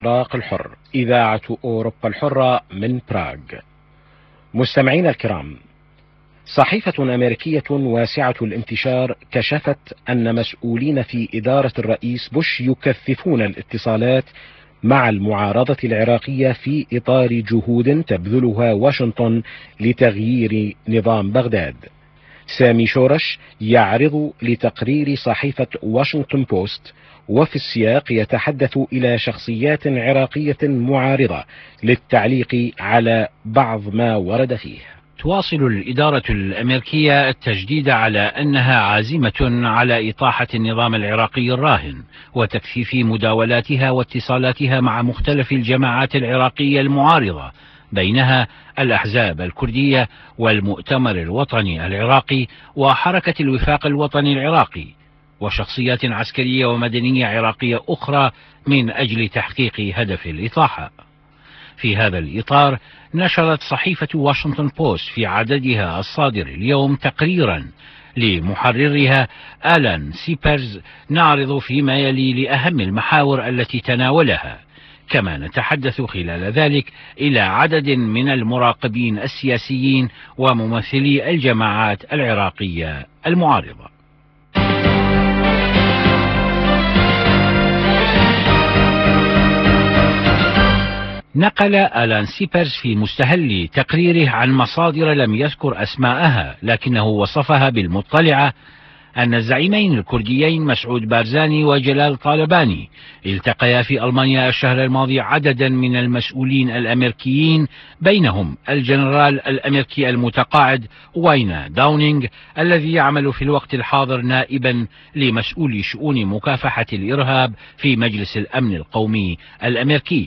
العراق الحر، إذاعة أوروبا الحرة من براغ. مستمعينا الكرام، صحيفة أمريكية واسعة الانتشار كشفت أن مسؤولين في إدارة الرئيس بوش يكثفون الاتصالات مع المعارضة العراقية في إطار جهود تبذلها واشنطن لتغيير نظام بغداد. سامي شورش يعرض لتقرير صحيفة واشنطن بوست، وفي السياق يتحدث إلى شخصيات عراقية معارضة للتعليق على بعض ما ورد فيه. تواصل الإدارة الأمريكية التجديد على أنها عازمة على إطاحة النظام العراقي الراهن وتكثيف مداولاتها واتصالاتها مع مختلف الجماعات العراقية المعارضة، بينها الأحزاب الكردية والمؤتمر الوطني العراقي وحركة الوفاق الوطني العراقي وشخصيات عسكرية ومدنية عراقية أخرى من أجل تحقيق هدف الإطاحة. في هذا الإطار نشرت صحيفة واشنطن بوست في عددها الصادر اليوم تقريرا لمحررها آلان سيبرز نعرض فيما يلي لأهم المحاور التي تناولها، كما نتحدث خلال ذلك إلى عدد من المراقبين السياسيين وممثلي الجماعات العراقية المعارضة. نقل آلان سيبرز في مستهل تقريره عن مصادر لم يذكر أسماءها، لكنه وصفها بالمطلعة أن الزعيمين الكرديين مسعود بارزاني وجلال طالباني التقيا في ألمانيا الشهر الماضي عددا من المسؤولين الأمريكيين، بينهم الجنرال الأمريكي المتقاعد واينا داونينغ الذي يعمل في الوقت الحاضر نائبا لمسؤول شؤون مكافحة الإرهاب في مجلس الأمن القومي الأمريكي.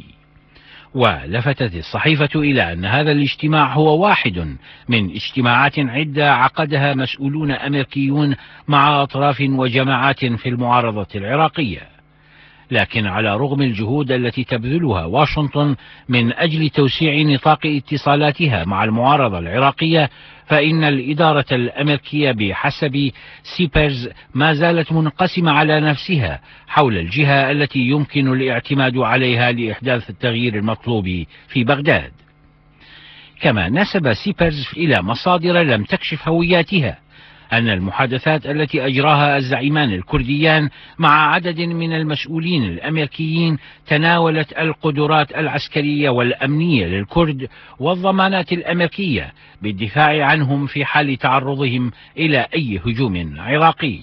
ولفتت الصحيفة إلى أن هذا الاجتماع هو واحد من اجتماعات عدة عقدها مسؤولون أمريكيون مع أطراف وجماعات في المعارضة العراقية، لكن على رغم الجهود التي تبذلها واشنطن من أجل توسيع نطاق اتصالاتها مع المعارضة العراقية، فإن الإدارة الأمريكية بحسب سيبرز ما زالت منقسمة على نفسها حول الجهة التي يمكن الاعتماد عليها لإحداث التغيير المطلوب في بغداد. كما نسب سيبرز إلى مصادر لم تكشف هوياتها أن المحادثات التي أجراها الزعيمان الكرديان مع عدد من المسؤولين الأمريكيين تناولت القدرات العسكرية والأمنية للكرد والضمانات الأمريكية بالدفاع عنهم في حال تعرضهم إلى أي هجوم عراقي.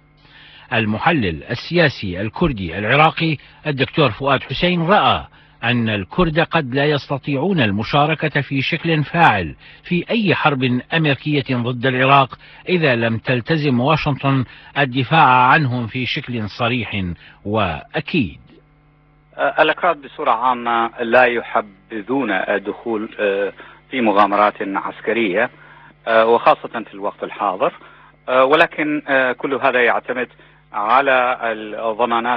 المحلل السياسي الكردي العراقي الدكتور فؤاد حسين رأى أن الكرد قد لا يستطيعون المشاركة في شكل فاعل في أي حرب أمريكية ضد العراق إذا لم تلتزم واشنطن الدفاع عنهم في شكل صريح وأكيد. الأكراد بصورة عامة لا يحبذون الدخول في مغامرات عسكرية وخاصة في الوقت الحاضر، ولكن كل هذا يعتمد على الضمانات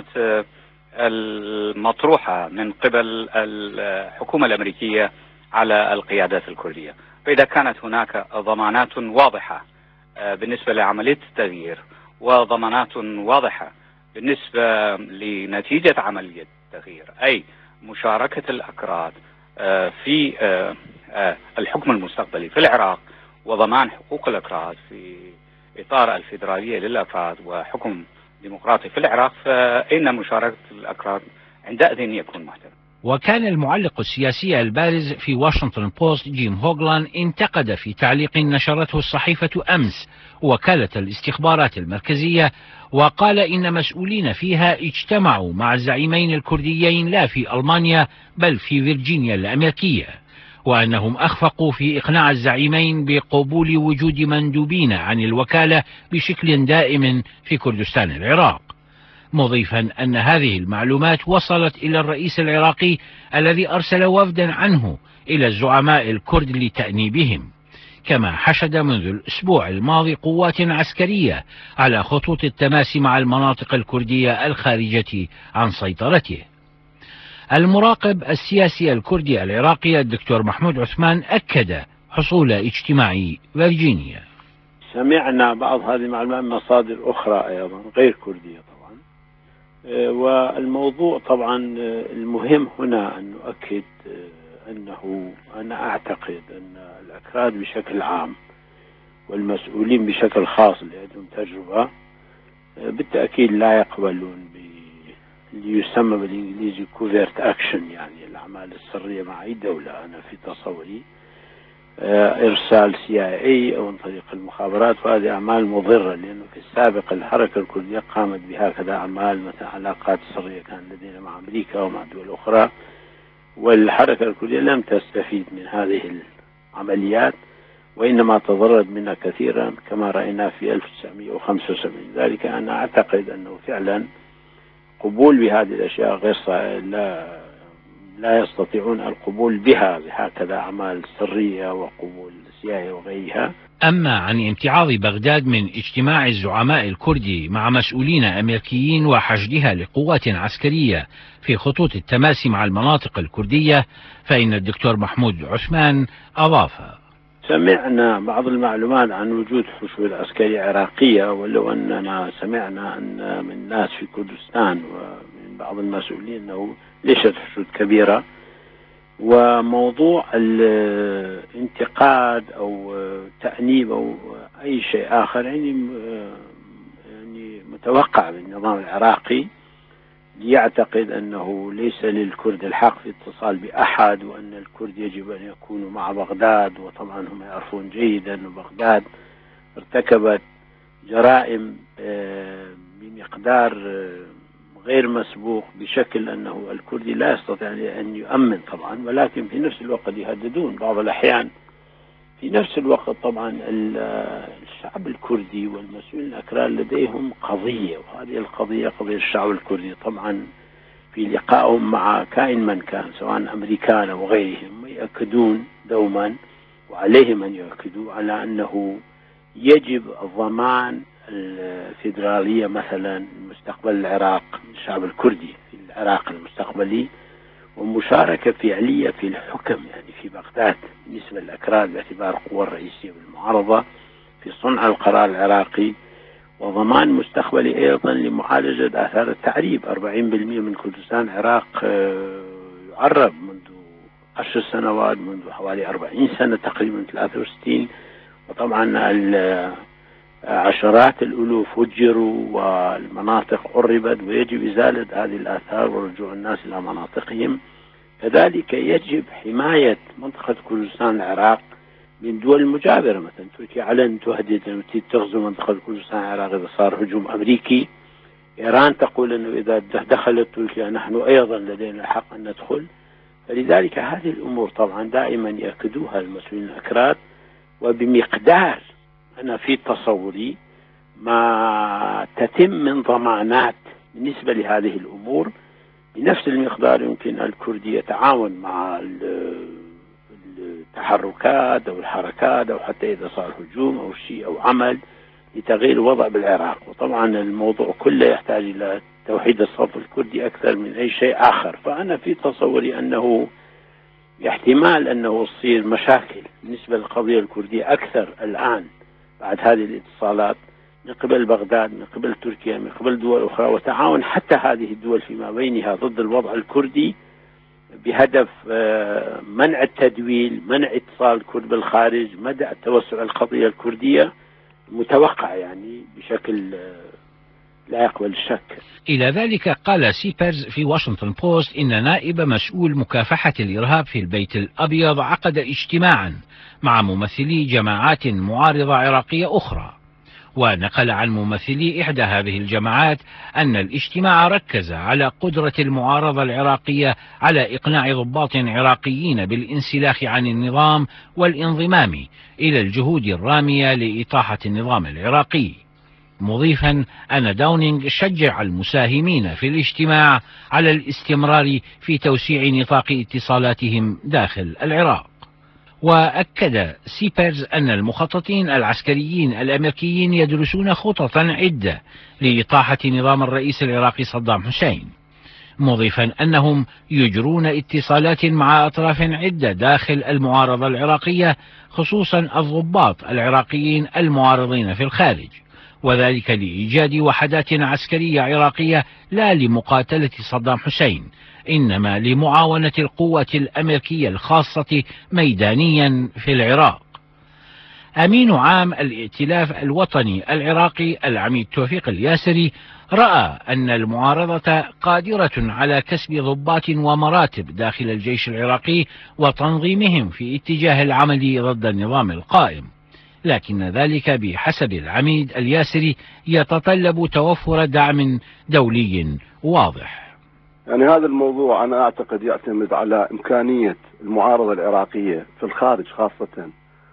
المطروحة من قبل الحكومة الأمريكية على القيادات الكردية. فإذا كانت هناك ضمانات واضحة بالنسبة لعملية التغيير وضمانات واضحة بالنسبة لنتيجة عملية التغيير، أي مشاركة الأكراد في الحكم المستقبلي في العراق وضمان حقوق الأكراد في إطار الفيدرالية للأكراد وحكم ديمقراطي في العراق، فإن مشاركة الأكراد عندئذ يكون محتمل. وكان المعلق السياسي البارز في واشنطن بوست جيم هوغلان انتقد في تعليق نشرته الصحيفة أمس وكالة الاستخبارات المركزية، وقال إن مسؤولين فيها اجتمعوا مع الزعيمين الكرديين لا في ألمانيا بل في فيرجينيا الأمريكية، وأنهم أخفقوا في إقناع الزعيمين بقبول وجود مندوبين عن الوكالة بشكل دائم في كردستان العراق، مضيفا أن هذه المعلومات وصلت إلى الرئيس العراقي الذي أرسل وفدا عنه إلى الزعماء الكرد لتأنيبهم. كما حشد منذ الأسبوع الماضي قوات عسكرية على خطوط التماس مع المناطق الكردية الخارجة عن سيطرته. المراقب السياسي الكردي العراقي الدكتور محمود عثمان أكد حصول اجتماع فيرجينيا. سمعنا بعض هذه المعلومات من مصادر أخرى أيضا غير كردية طبعا، والموضوع طبعا المهم هنا أن نؤكد أنه أنا أعتقد أن الأكراد بشكل عام والمسؤولين بشكل خاص اللي عندهم تجربة بالتأكيد لا يقبلون اللي يسمى بالإنجليزي كوفيرت أكشن، يعني الأعمال السرية مع أي دولة. أنا في تصوري إرسال CIA أو عن طريق المخابرات، وهذه أعمال مضرة، لأنه في السابق الحركة الكردية قامت بهكذا أعمال، مثلا علاقات سرية كان لدينا مع أمريكا ومع دول أخرى، والحركة الكردية لم تستفيد من هذه العمليات وإنما تضررت منها كثيرا كما رأينا في 1975. ذلك أنا أعتقد أنه فعلا قبول بهذه الأشياء غير لا يستطيعون القبول بها بهكذا أعمال سرية وقبول CIA وغيرها. أما عن امتعاض بغداد من اجتماع الزعماء الكردي مع مسؤولين أمريكيين وحشدها لقوات عسكرية في خطوط التماس مع المناطق الكردية، فإن الدكتور محمود عثمان أضاف: سمعنا بعض المعلومات عن وجود حشود عسكرية عراقية، ولو أننا سمعنا أن من ناس في كردستان ومن بعض المسؤولين أنه ليست حشود كبيرة. وموضوع الانتقاد أو تأنيب أو أي شيء آخر يعني متوقع بالنظام العراقي، يعتقد أنه ليس للكرد الحق في اتصال بأحد، وأن الكرد يجب أن يكونوا مع بغداد. وطبعا هم يعرفون جيدا أن بغداد ارتكبت جرائم بمقدار غير مسبوق بشكل أنه الكردي لا يستطيع أن يؤمن طبعا، ولكن في نفس الوقت يهددون بعض الأحيان. في نفس الوقت طبعا الشعب الكردي والمسؤولين الأكراد لديهم قضية، وهذه القضية قضية الشعب الكردي. طبعا في لقائهم مع كائن من كان سواء أمريكان أو غيرهم يؤكدون دوما، وعليهم أن يؤكدوا على أنه يجب ضمان الفيدرالية مثلا مستقبل العراق، الشعب الكردي في العراق المستقبلي، ومشاركة فعلية في الحكم يعني في بغداد بالنسبة للأكراد باعتبار القوى الرئيسية بالمعارضة في صنع القرار العراقي، وضمان مستقبلي أيضا لمعالجة آثار التعريب. 40% من كردستان العراق يعرب منذ 10 سنوات، منذ حوالي 40 سنة تقريبا 63، وطبعا عشرات الألوف هجروا والمناطق عربت، ويجب إزالة هذه الآثار ورجوع الناس إلى مناطقهم. كذلك يجب حماية منطقة كردستان العراق من دول المجاورة، مثلا تركيا علن تهدد أن تغزو منطقة كردستان العراق إذا صار هجوم أمريكي. إيران تقول أنه إذا دخلت تركيا نحن أيضا لدينا الحق أن ندخل. فلذلك هذه الأمور طبعا دائما يأكدوها المسؤولين الأكراد، وبمقدار أنا في تصوري ما تتم من ضمانات بالنسبة لهذه الأمور بنفس المقدار يمكن الكردي يتعاون مع التحركات أو الحركات، أو حتى إذا صار هجوم أو شيء أو عمل لتغيير الوضع بالعراق. وطبعا الموضوع كله يحتاج إلى توحيد الصف الكردي أكثر من أي شيء آخر. فأنا في تصوري أنه احتمال أنه تصير مشاكل بالنسبة للقضية الكردية أكثر الآن بعد هذه الاتصالات من قبل بغداد، من قبل تركيا، من قبل دول أخرى، وتعاون حتى هذه الدول فيما بينها ضد الوضع الكردي بهدف منع التدويل، منع اتصال الكرد بالخارج، مدى توسع القضية الكردية متوقع يعني بشكل لا يقبل الشك. إلى ذلك قال سيبرز في واشنطن بوست إن نائب مسؤول مكافحة الإرهاب في البيت الأبيض عقد اجتماعا مع ممثلي جماعات معارضة عراقية أخرى، ونقل عن ممثلي إحدى هذه الجماعات أن الاجتماع ركز على قدرة المعارضة العراقية على إقناع ضباط عراقيين بالانسلاخ عن النظام والانضمام إلى الجهود الرامية لإطاحة النظام العراقي، مضيفا أن داونينغ شجع المساهمين في الاجتماع على الاستمرار في توسيع نطاق اتصالاتهم داخل العراق. وأكد سيبرز أن المخططين العسكريين الأمريكيين يدرسون خططا عدة لإطاحة نظام الرئيس العراقي صدام حسين، مضيفا أنهم يجرون اتصالات مع أطراف عدة داخل المعارضة العراقية، خصوصا الضباط العراقيين المعارضين في الخارج، وذلك لإيجاد وحدات عسكرية عراقية لا لمقاتلة صدام حسين، إنما لمعاونة القوة الأمريكية الخاصة ميدانيا في العراق. أمين عام الائتلاف الوطني العراقي العميد توفيق الياسري رأى أن المعارضة قادرة على كسب ضباط ومراتب داخل الجيش العراقي وتنظيمهم في اتجاه العمل ضد النظام القائم، لكن ذلك بحسب العميد الياسري يتطلب توفر دعم دولي واضح. يعني هذا الموضوع أنا أعتقد يعتمد على إمكانية المعارضة العراقية في الخارج خاصة،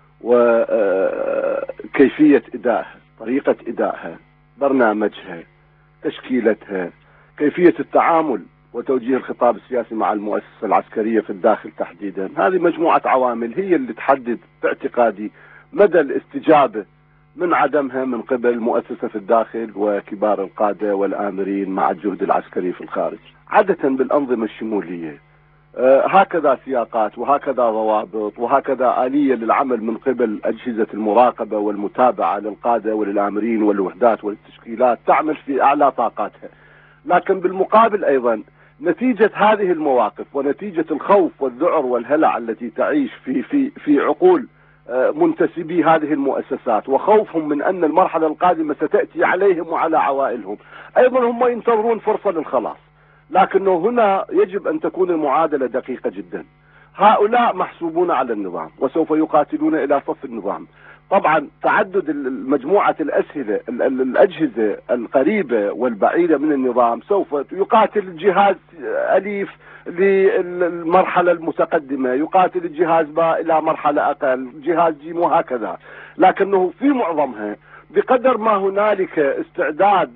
وكيفية إدائها، طريقة إدائها، برنامجها، تشكيلتها، كيفية التعامل وتوجيه الخطاب السياسي مع المؤسسة العسكرية في الداخل تحديدا. هذه مجموعة عوامل هي اللي تحدد باعتقادي مدى الاستجابة من عدمها من قبل مؤسسة في الداخل وكبار القادة والآمرين مع الجهد العسكري في الخارج. عادة بالأنظمة الشمولية هكذا سياقات وهكذا ضوابط وهكذا آلية للعمل من قبل أجهزة المراقبة والمتابعة للقادة وللآمرين والوحدات والتشكيلات تعمل في أعلى طاقاتها. لكن بالمقابل أيضا نتيجة هذه المواقف ونتيجة الخوف والذعر والهلع التي تعيش في عقول منتسبي هذه المؤسسات، وخوفهم من أن المرحلة القادمة ستأتي عليهم وعلى عوائلهم، أيضا هم ينتظرون فرصة للخلاص. لكنه هنا يجب أن تكون المعادلة دقيقة جدا. هؤلاء محسوبون على النظام وسوف يقاتلون إلى صف النظام. طبعا تعدد مجموعة الأجهزة القريبة والبعيدة من النظام سوف يقاتل جهاز أليف للمرحلة المتقدمة، يقاتل الجهاز باء إلى مرحلة أقل، جهاز جيم وهكذا. لكنه في معظمها بقدر ما هنالك استعداد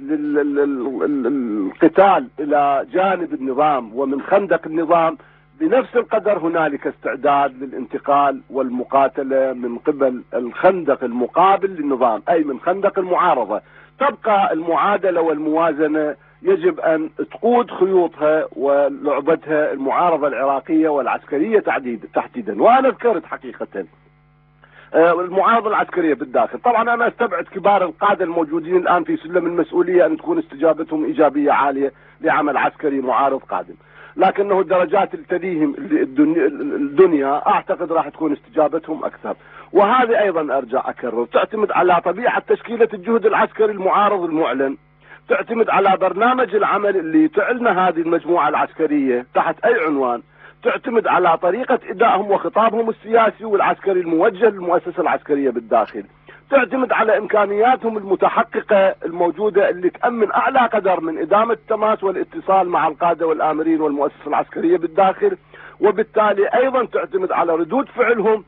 للقتال إلى جانب النظام ومن خندق النظام، بنفس القدر هنالك استعداد للانتقال والمقاتلة من قبل الخندق المقابل للنظام، أي من خندق المعارضة. تبقى المعادلة والموازنة يجب أن تقود خيوطها ولعبتها المعارضة العراقية والعسكرية تحديدا. وأنا ذكرت حقيقة المعارضة العسكرية بالداخل. طبعا أنا استبعد كبار القادة الموجودين الآن في سلم المسؤولية أن تكون استجابتهم إيجابية عالية لعمل عسكري معارض قادم، لكنه الدرجات اللي تليهم الدنيا أعتقد راح تكون استجابتهم أكثر. وهذه أيضا أرجع أكرر تعتمد على طبيعة تشكيلة الجهد العسكري المعارض المعلن، تعتمد على برنامج العمل اللي تعلن هذه المجموعة العسكرية تحت أي عنوان، تعتمد على طريقة إدائهم وخطابهم السياسي والعسكري الموجه للمؤسسة العسكرية بالداخل، تعتمد على إمكانياتهم المتحققة الموجودة اللي تأمن أعلى قدر من إدامة التماس والاتصال مع القادة والآمرين والمؤسسة العسكرية بالداخل، وبالتالي أيضا تعتمد على ردود فعلهم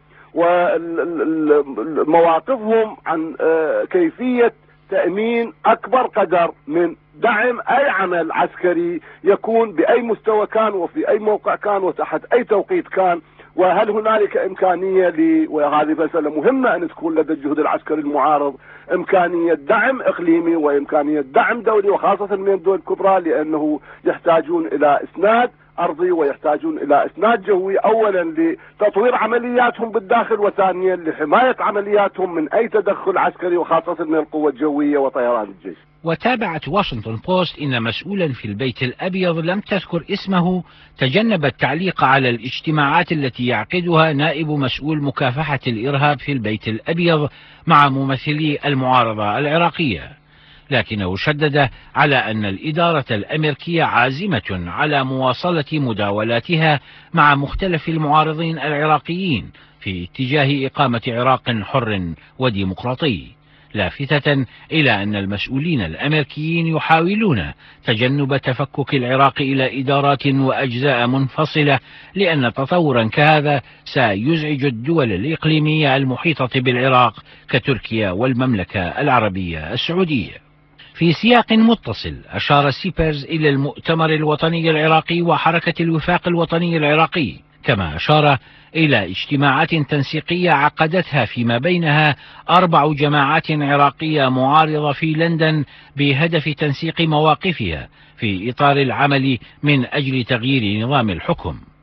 ومواقفهم عن كيفية تأمين أكبر قدر من دعم أي عمل عسكري يكون بأي مستوى كان وفي أي موقع كان وتحت أي توقيت كان. وهل هنالك إمكانية وهذه مسألة مهمة أن تكون لدى الجهد العسكري المعارض إمكانية دعم إقليمي وإمكانية دعم دولي وخاصة من الدول الكبرى، لأنه يحتاجون إلى إسناد أرضي ويحتاجون إلى إسناد جوي، أولا لتطوير عملياتهم بالداخل وثانيا لحماية عملياتهم من أي تدخل عسكري وخاصة من القوة الجوية وطيران الجيش. وتابعت واشنطن بوست إن مسؤولا في البيت الأبيض لم تذكر اسمه تجنب التعليق على الاجتماعات التي يعقدها نائب مسؤول مكافحة الإرهاب في البيت الأبيض مع ممثلي المعارضة العراقية، لكنه شدد على أن الإدارة الأمريكية عازمة على مواصلة مداولاتها مع مختلف المعارضين العراقيين في اتجاه إقامة عراق حر وديمقراطي، لافتة إلى أن المسؤولين الأمريكيين يحاولون تجنب تفكك العراق إلى إدارات وأجزاء منفصلة، لأن تطورا كهذا سيزعج الدول الإقليمية المحيطة بالعراق كتركيا والمملكة العربية السعودية. في سياق متصل أشار سيبرز إلى المؤتمر الوطني العراقي وحركة الوفاق الوطني العراقي، كما أشار إلى اجتماعات تنسيقية عقدتها فيما بينها 4 جماعات عراقية معارضة في لندن بهدف تنسيق مواقفها في إطار العمل من أجل تغيير نظام الحكم.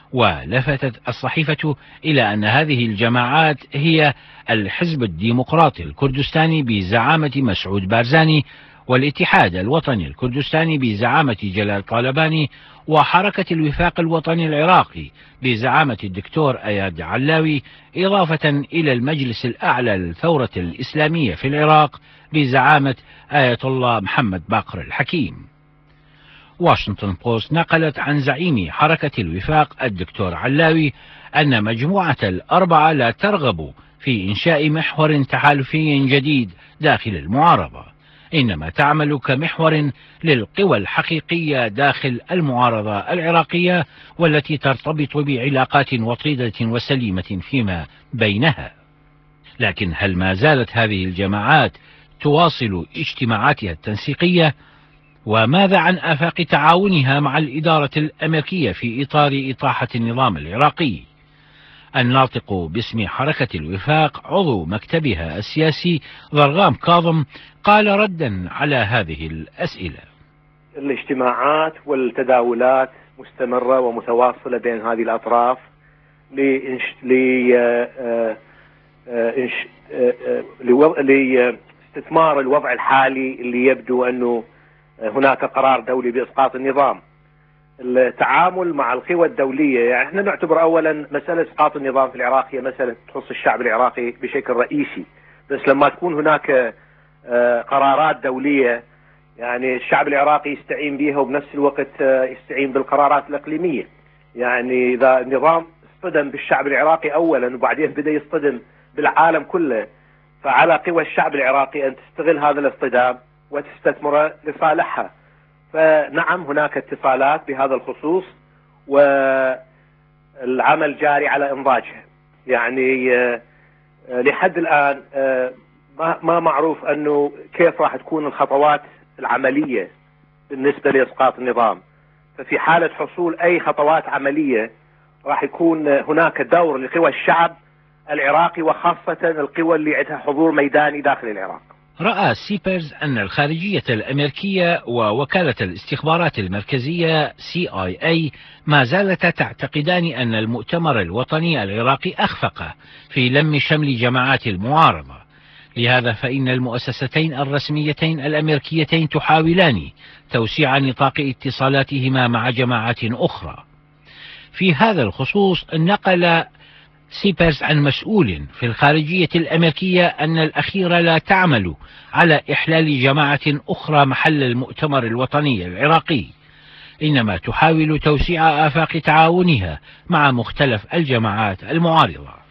ولفتت الصحيفة إلى أن هذه الجماعات هي الحزب الديمقراطي الكردستاني بزعامة مسعود بارزاني، والاتحاد الوطني الكردستاني بزعامة جلال طالباني، وحركة الوفاق الوطني العراقي بزعامة الدكتور أياد علاوي، إضافة إلى المجلس الأعلى للثورة الإسلامية في العراق بزعامة آية الله محمد باقر الحكيم. واشنطن بوست نقلت عن زعيم حركة الوفاق الدكتور علاوي أن مجموعة الأربعة لا ترغب في إنشاء محور تحالفي جديد داخل المعارضة، إنما تعمل كمحور للقوى الحقيقية داخل المعارضة العراقية، والتي ترتبط بعلاقات وطيدة وسليمة فيما بينها. لكن هل ما زالت هذه الجماعات تواصل اجتماعاتها التنسيقية؟ وماذا عن آفاق تعاونها مع الإدارة الأمريكية في إطار إطاحة النظام العراقي؟ الناطق باسم حركة الوفاق عضو مكتبها السياسي ضرغام كاظم قال ردا على هذه الأسئلة: الاجتماعات والتداولات مستمرة ومتواصلة بين هذه الأطراف لاستثمار الوضع الحالي اللي يبدو أنه هناك قرار دولي بإسقاط النظام. التعامل مع القوى الدولية، يعني احنا نعتبر أولا مسألة إسقاط النظام في العراق هي مسألة تخص الشعب العراقي بشكل رئيسي، بس لما تكون هناك قرارات دولية يعني الشعب العراقي يستعين بها وبنفس الوقت يستعين بالقرارات الإقليمية. يعني إذا النظام اصطدم بالشعب العراقي أولا وبعدين بدأ يصطدم بالعالم كله، فعلى قوى الشعب العراقي أن تستغل هذا الاصطدام وتستثمر لصالحها. فنعم هناك اتصالات بهذا الخصوص والعمل جاري على إنضاجها. يعني لحد الآن ما معروف أنه كيف راح تكون الخطوات العملية بالنسبة لإسقاط النظام. ففي حالة حصول أي خطوات عملية راح يكون هناك دور لقوى الشعب العراقي وخاصة القوى اللي عندها حضور ميداني داخل العراق. رأى سيبرز أن الخارجية الأمريكية ووكالة الاستخبارات المركزية CIA ما زالتا تعتقدان أن المؤتمر الوطني العراقي أخفق في لم شمل جماعات المعارضة. لهذا فإن المؤسستين الرسميتين الأمريكيتين تحاولان توسيع نطاق اتصالاتهما مع جماعات أخرى. في هذا الخصوص نقل سيبرز عن مسؤول في الخارجية الأمريكية أن الأخيرة لا تعمل على إحلال جماعة أخرى محل المؤتمر الوطني العراقي، إنما تحاول توسيع آفاق تعاونها مع مختلف الجماعات المعارضة.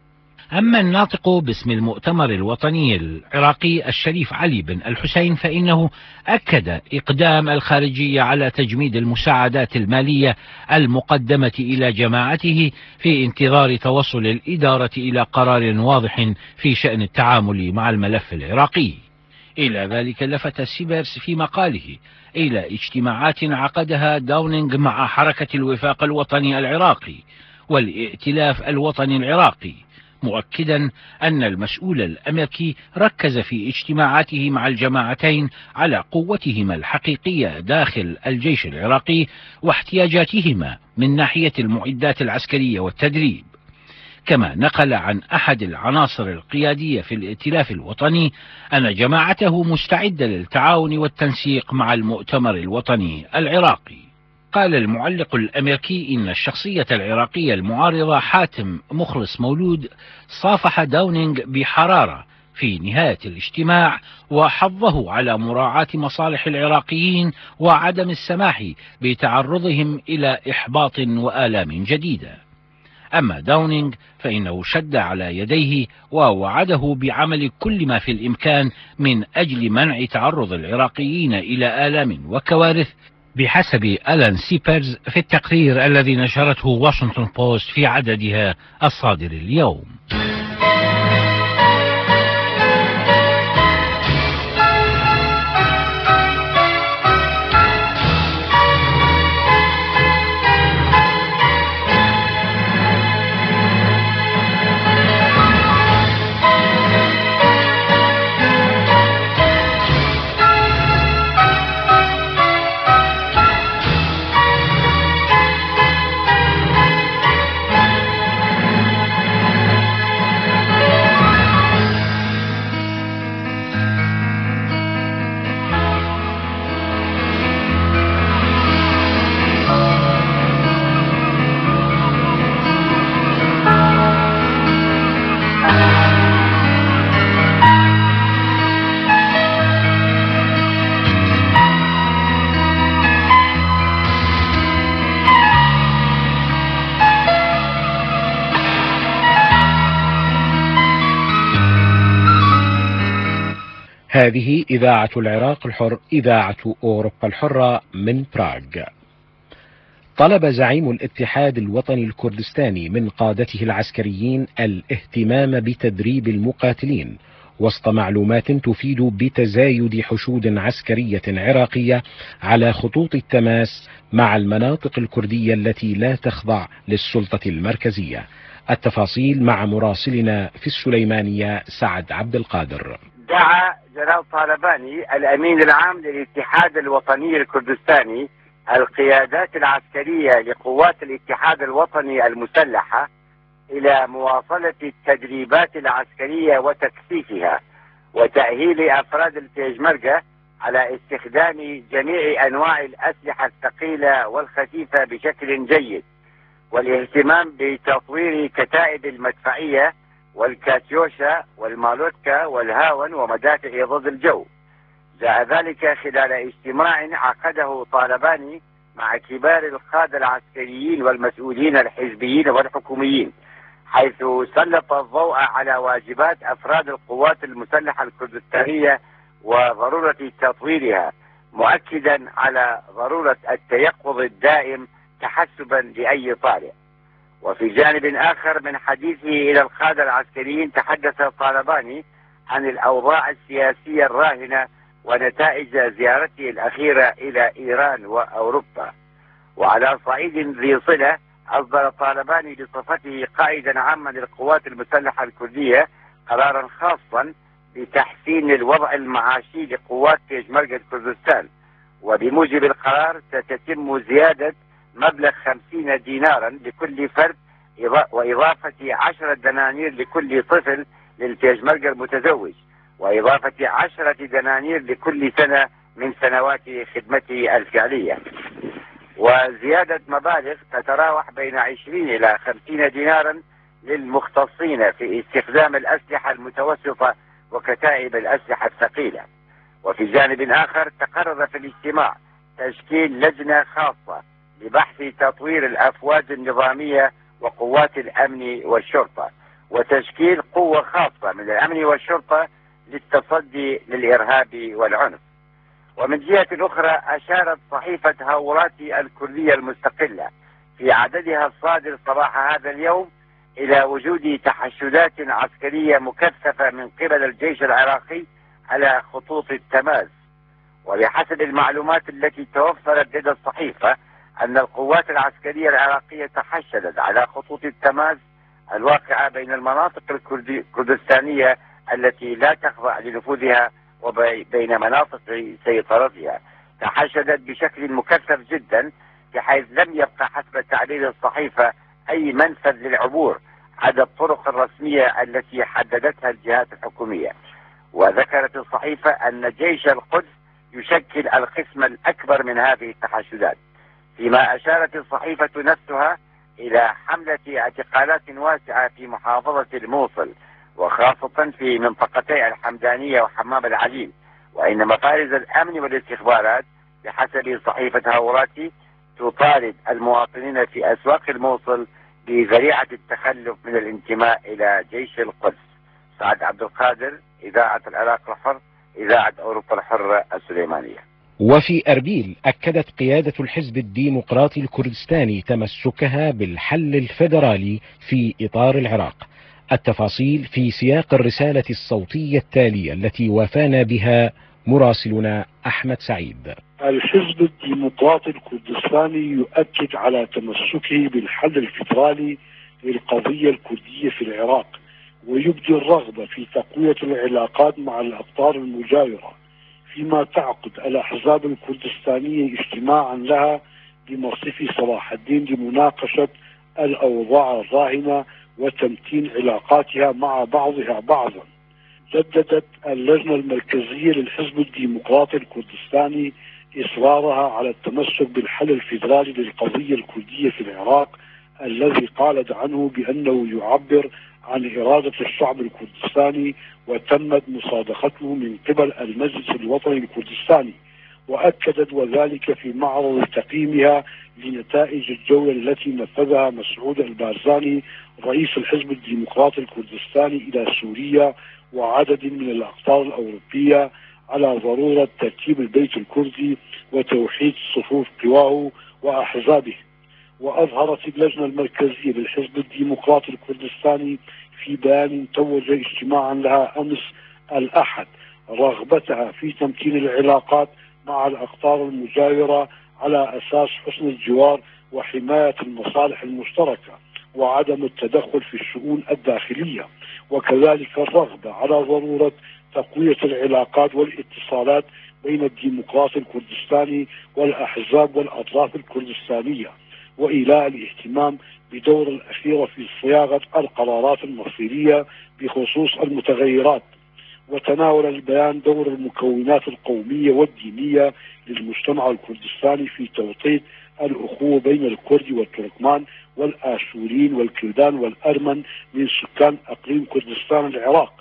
أما الناطق باسم المؤتمر الوطني العراقي الشريف علي بن الحسين فإنه أكد إقدام الخارجية على تجميد المساعدات المالية المقدمة إلى جماعته في انتظار توصل الإدارة إلى قرار واضح في شأن التعامل مع الملف العراقي. إلى ذلك لفت سيبرز في مقاله إلى اجتماعات عقدها داونينغ مع حركة الوفاق الوطني العراقي والائتلاف الوطني العراقي، مؤكدا أن المسؤول الأمريكي ركز في اجتماعاته مع الجماعتين على قوتهما الحقيقية داخل الجيش العراقي واحتياجاتهما من ناحية المعدات العسكرية والتدريب. كما نقل عن أحد العناصر القيادية في الائتلاف الوطني أن جماعته مستعدة للتعاون والتنسيق مع المؤتمر الوطني العراقي. قال المعلق الأمريكي إن الشخصية العراقية المعارضة حاتم مخلص مولود صافح داونينغ بحرارة في نهاية الاجتماع وحضه على مراعاة مصالح العراقيين وعدم السماح بتعرضهم إلى إحباط وآلام جديدة. أما داونينغ فإنه شد على يديه ووعده بعمل كل ما في الإمكان من أجل منع تعرض العراقيين إلى آلام وكوارث، بحسب ألان سيبرز في التقرير الذي نشرته واشنطن بوست في عددها الصادر اليوم. هذه إذاعة العراق الحر، إذاعة أوروبا الحرة من براغ. طلب زعيم الاتحاد الوطني الكردستاني من قادته العسكريين الاهتمام بتدريب المقاتلين وسط معلومات تفيد بتزايد حشود عسكرية عراقية على خطوط التماس مع المناطق الكردية التي لا تخضع للسلطة المركزية. التفاصيل مع مراسلنا في السليمانية سعد عبد القادر. دعا جلال طالباني الأمين العام للاتحاد الوطني الكردستاني القيادات العسكرية لقوات الاتحاد الوطني المسلحة إلى مواصلة التدريبات العسكرية وتكثيفها وتأهيل أفراد البيشمركة على استخدام جميع أنواع الأسلحة الثقيلة والخفيفة بشكل جيد، والاهتمام بتطوير كتائب المدفعية والكاتيوشا والمالوتكا والهاون ومدافع ضد الجو. جاء ذلك خلال اجتماع عقده طالباني مع كبار القادة العسكريين والمسؤولين الحزبيين والحكوميين، حيث سلط الضوء على واجبات أفراد القوات المسلحة الكردستانية وضرورة تطويرها، مؤكدا على ضرورة التيقظ الدائم تحسبا لأي طارئ. وفي جانب آخر من حديثه إلى القادة العسكريين تحدث طالباني عن الأوضاع السياسية الراهنة ونتائج زيارته الأخيرة إلى إيران وأوروبا. وعلى صعيد ذي صلة أصدر طالباني بصفته قائدا عاما للقوات المسلحة الكردية قرارا خاصا بتحسين الوضع المعاشي لقوات بيشمركة كردستان، وبموجب القرار ستتم زيادة مبلغ 50 دينارا لكل فرد وإضافة 10 دنانير لكل طفل للبيشمركة المتزوج، وإضافة 10 دنانير لكل سنة من سنوات خدمته الفعلية، وزيادة مبالغ تتراوح بين 20 إلى 50 دينارا للمختصين في استخدام الأسلحة المتوسطة وكتائب الأسلحة الثقيلة. وفي جانب آخر تقرر في الاجتماع تشكيل لجنة خاصة لبحث تطوير الأفواج النظامية وقوات الأمن والشرطة، وتشكيل قوة خاصة من الأمن والشرطة للتصدي للإرهاب والعنف. ومن جهة أخرى أشارت صحيفة هاوراتي الكردية المستقلة في عددها الصادر صباح هذا اليوم إلى وجود تحشدات عسكرية مكثفة من قبل الجيش العراقي على خطوط التماس. وبحسب المعلومات التي توفرت لدى الصحيفة أن القوات العسكرية العراقية تحشدت على خطوط التماس الواقعة بين المناطق الكردستانية التي لا تخضع لنفوذها وبين مناطق سيطرتها، تحشدت بشكل مكثف جدا بحيث لم يبقى حسب تعبير الصحيفة أي منفذ للعبور عدا الطرق الرسمية التي حددتها الجهات الحكومية. وذكرت الصحيفة أن جيش القدس يشكل القسم الأكبر من هذه التحشدات، فيما أشارت الصحيفة نفسها إلى حملة اعتقالات واسعة في محافظة الموصل وخاصة في منطقتي الحمدانية وحمام العليل، وإن مفارز الأمن والاستخبارات بحسب صحيفة هاوراتي تطالب المواطنين في أسواق الموصل بذريعة التخلف من الانتماء إلى جيش القدس. سعد عبد القادر، إذاعة العراق الحر، إذاعة أوروبا الحرة السليمانية. وفي أربيل أكدت قيادة الحزب الديمقراطي الكردستاني تمسكها بالحل الفيدرالي في إطار العراق. التفاصيل في سياق الرسالة الصوتية التالية التي وافانا بها مراسلنا أحمد سعيد. الحزب الديمقراطي الكردستاني يؤكد على تمسكه بالحل الفيدرالي للقضية الكردية في العراق، ويبدي الرغبة في تقوية العلاقات مع الأقطار المجاورة، فيما تعقد الأحزاب الكردستانية اجتماعا لها بمصيف صلاح الدين لمناقشة الأوضاع الراهنة وتمتين علاقاتها مع بعضها بعضا. جددت اللجنة المركزية للحزب الديمقراطي الكردستاني إصرارها على التمسك بالحل الفيدرالي للقضية الكردية في العراق، الذي قالت عنه بأنه يعبر عن إرادة الشعب الكردستاني وتمت مصادقته من قبل المجلس الوطني الكردستاني، وأكدت وذلك في معرض تقييمها لنتائج الجولة التي نفذها مسعود البارزاني رئيس الحزب الديمقراطي الكردستاني إلى سوريا وعدد من الأقطار الأوروبية على ضرورة ترتيب البيت الكردي وتوحيد صفوف قواه وأحزابه. وأظهرت اللجنة المركزية للحزب الديمقراطي الكردستاني في بيان توج اجتماعا لها أمس الأحد رغبتها في تمكين العلاقات مع الأقطار المجاورة على أساس حسن الجوار وحماية المصالح المشتركة وعدم التدخل في الشؤون الداخلية، وكذلك الرغبة على ضرورة تقوية العلاقات والاتصالات بين الديمقراطي الكردستاني والأحزاب والأطراف الكردستانية، وإيلاء الاهتمام بدور الأخير في صياغة القرارات المصيرية بخصوص المتغيرات. وتناول البيان دور المكونات القومية والدينية للمجتمع الكردستاني في توطيد الأخوة بين الكرد والتركمان والآشوريين والكلدان والأرمن من سكان أقليم كردستان العراق.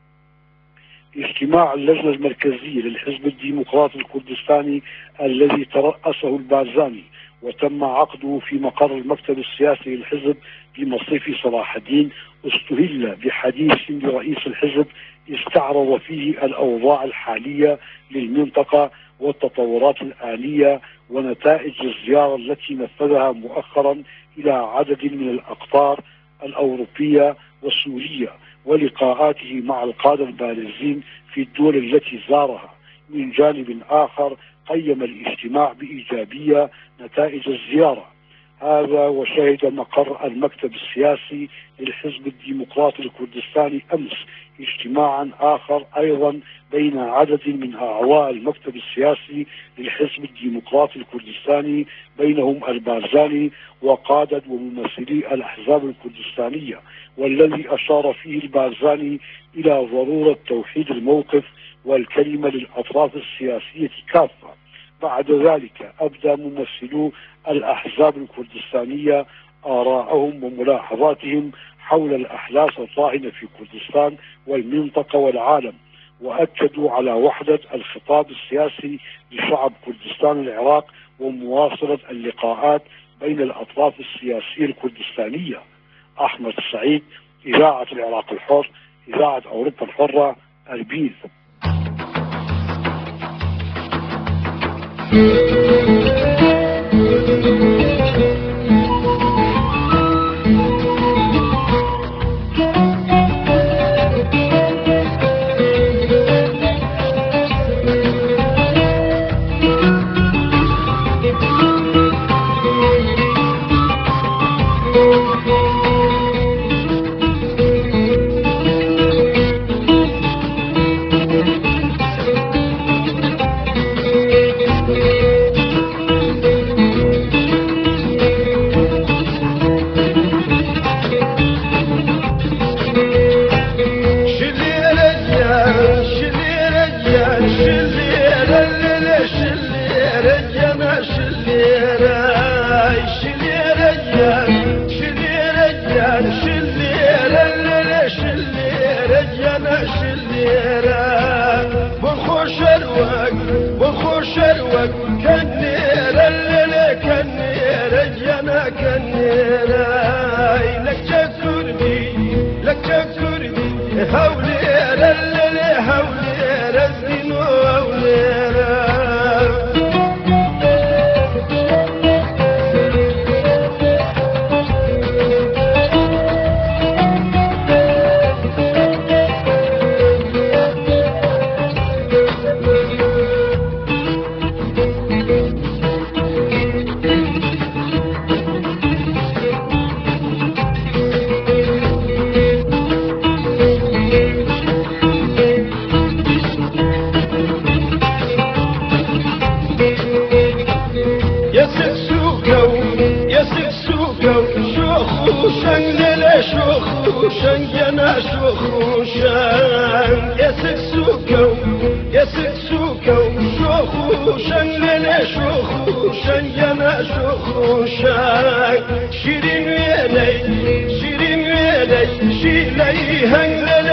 اجتماع اللجنة المركزية للحزب الديمقراطي الكردستاني الذي ترأسه البارزاني وتم عقده في مقر المكتب السياسي للحزب بمصيف صلاح الدين استهل بحديث لرئيس الحزب استعرض فيه الأوضاع الحالية للمنطقة والتطورات الآنية ونتائج الزيارة التي نفذها مؤخرا إلى عدد من الأقطار الأوروبية والسورية ولقاءاته مع القادة البارزين في الدول التي زارها. من جانب آخر قيم الاجتماع بإيجابية نتائج الزيارة هذا، وشهد مقر المكتب السياسي للحزب الديمقراطي الكردستاني أمس اجتماعا آخر أيضا بين عدد من أعضاء المكتب السياسي للحزب الديمقراطي الكردستاني بينهم البارزاني وقادة وممثلي الأحزاب الكردستانية، والذي أشار فيه البارزاني إلى ضرورة توحيد الموقف والكلمة للأطراف السياسية كافة. بعد ذلك أبدى ممثلو الأحزاب الكردستانية آراءهم وملاحظاتهم حول الأحداث الراهنة في كردستان والمنطقة والعالم، وأكدوا على وحدة الخطاب السياسي لشعب كردستان العراق ومواصلة اللقاءات بين الأطراف السياسية الكردستانية. أحمد السعيد، إذاعة العراق الحر، إذاعة أوروبا الحرة، أربيل.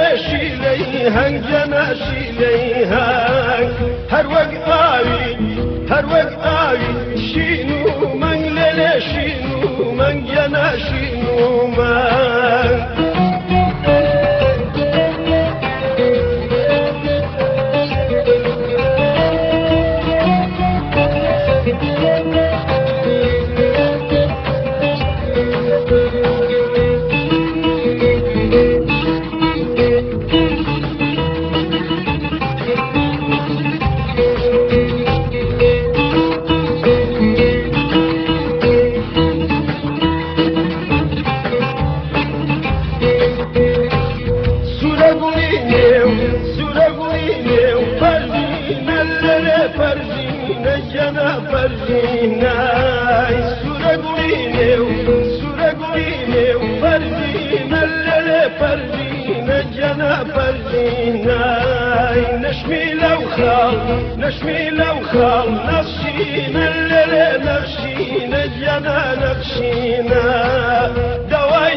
هنگ جنا شیلی هنگ هر وقت آوی هر وقت آوی شینو من لله شینو من جنا شینو من نشمي لو خال نفسينا الليلة نفسينا جنا نفسينا دواي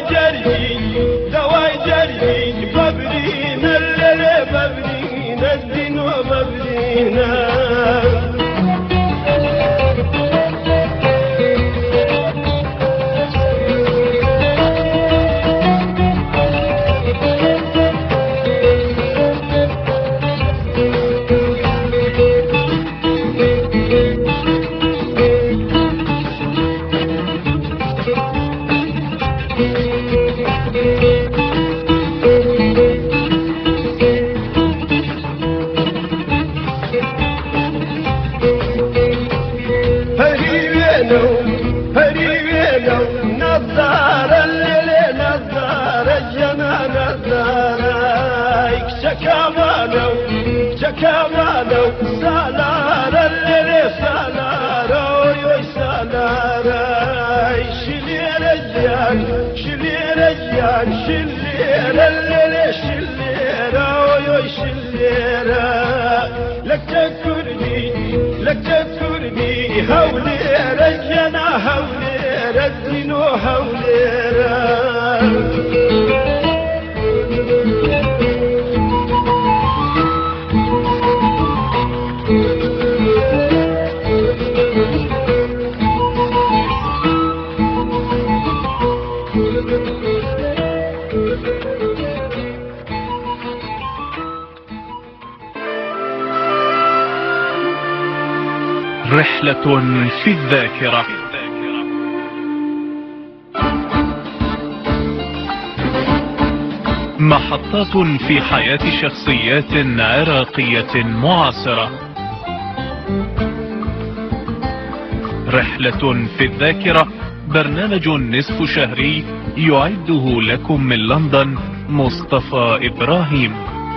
جرجي ببرينا الليلة ببرينا الدين وببرينا كمالو سالار اللي سالار يوي سالار شلير الجان شلير اللي شلير يوي شلير لك تكردي هولير الجنا هولير الدين هولير رحلة في الذاكرة. محطات في حياة شخصيات عراقية معاصرة. رحلة في الذاكرة برنامج نصف شهري يعده لكم من لندن مصطفى إبراهيم.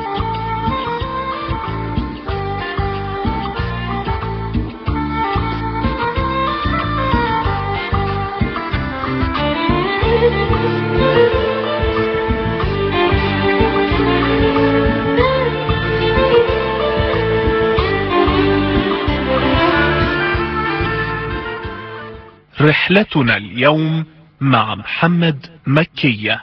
رحلتنا اليوم مع محمد مكية.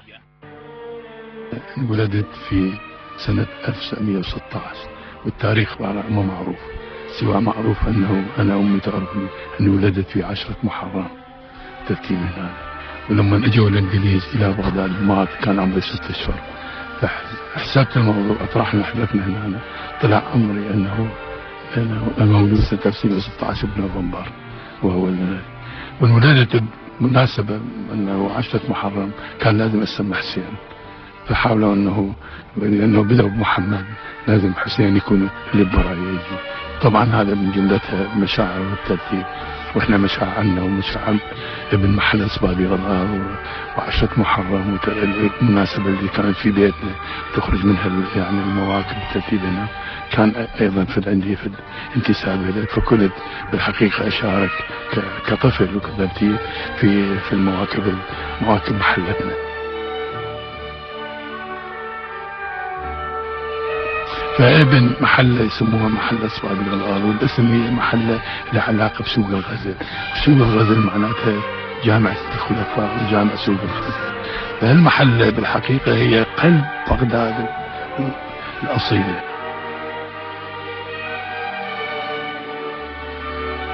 ولدت في سنة 1916 والتاريخ ما معروف، سواء معروف أنه أنا أمي تعرفني أني ولدت في 10 محرم ترتيب هنا. ولما اجوا الإنجليز إلى بغداد ما كان عمري 6 أشهر، فحسبت الموضوع أطرحنا حدثنا هنا، طلع أمري أنه مولود سنة 1916 بنوفمبر وهو والولادة مناسبة أنه 10 محرم كان لازم أسمى حسين، فحاولوا أنه بدأوا بمحمد لازم حسين يكون للبراء يجي. طبعا هذا من جملتها المشاعر والترتيب، وإحنا مشاعرنا ومشاعر ابن محل أسبابي غضاء و10 محرم والمناسبة اللي كانت في بيتنا تخرج منها يعني المواكب ترتيبنا كان أيضا عندي في الانتساب إليه، فكنت بالحقيقة أشارك كطفل وكترتيب في المواكب محلتنا. فابن محلة يسموها محلة أسباب الغزال، والاسم هي محلة لها علاقة بسوق الغزل. سوق الغزل معناتها جامعة الخلفاء وجامعة سوق الغزل. فهالمحلة بالحقيقة هي قلب بغداد الأصيلة.